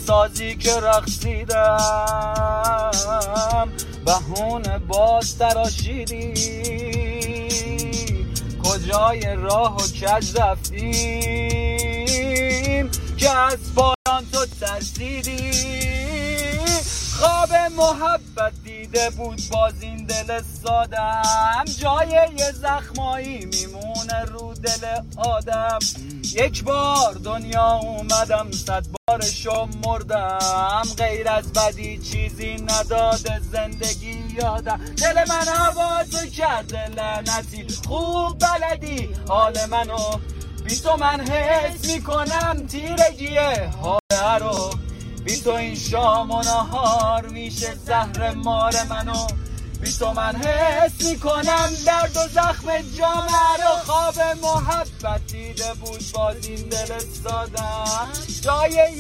سازی که رقصیدم بهونه باز تراشیدی، کجای راه و کج رفتیم که از پایان تو ترسیدی. خواب محبت دیده بود باز این دل سادم، جای یه زخمایی میمونه رو دل آدم. یک بار دنیا اومدم 100 بارشو مردم، غیر از بدی چیزی نداده زندگی یادم. دل من هواتو کرده لعنتی، خوب بلدی حال منو، بی تو من حس میکنم تیرگیه حاله رو. بی تو این شام و نهار میشه زهر مار منو، بی تو من حس میکنم درد و زخم جامعه رو. خواب محبت دیده بود باز این دل سادم، جای